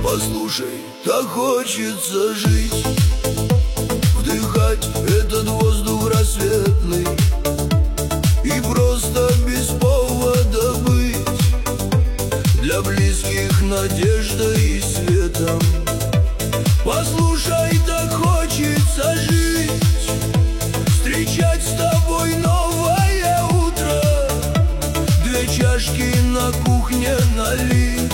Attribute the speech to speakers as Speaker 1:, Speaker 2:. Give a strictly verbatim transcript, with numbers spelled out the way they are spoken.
Speaker 1: Послушай, так хочется жить, вдыхать этот воздух рассветный и просто без повода быть для близких надеждой и светом. Послушай, так хочется жить, встречать с тобой новое утро, две чашки на кухне налить